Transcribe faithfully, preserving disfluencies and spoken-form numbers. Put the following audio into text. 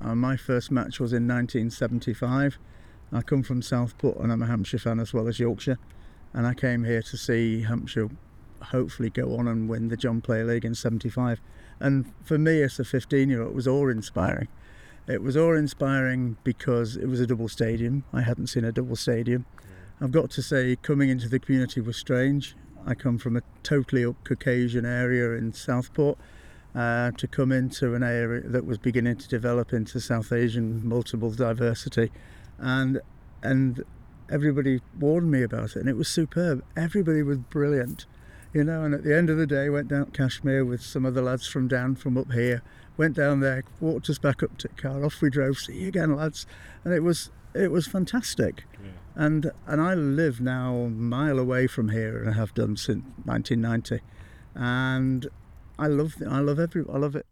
Uh, my first match was in nineteen seventy-five. I come from Southport and I'm a Hampshire fan as well as Yorkshire. And I came here to see Hampshire hopefully go on and win the John Player League in seventy-five. And for me as a fifteen-year-old, it was awe-inspiring. It was awe-inspiring because it was a double stadium. I hadn't seen a double stadium. I've got to say, coming into the community was strange. I come from a totally Caucasian area in Southport. Uh, to come into an area that was beginning to develop into South Asian multiple diversity, and and everybody warned me about it, and it was superb. Everybody was brilliant, you know. And at the end of the day, went down Kashmir with some of the lads from down from up here. Went down there, walked us back up to the car. Off we drove. See you again, lads. And it was it was fantastic. Yeah. And and I live now a mile away from here, and I have done since nineteen ninety, and I love I love every I love it.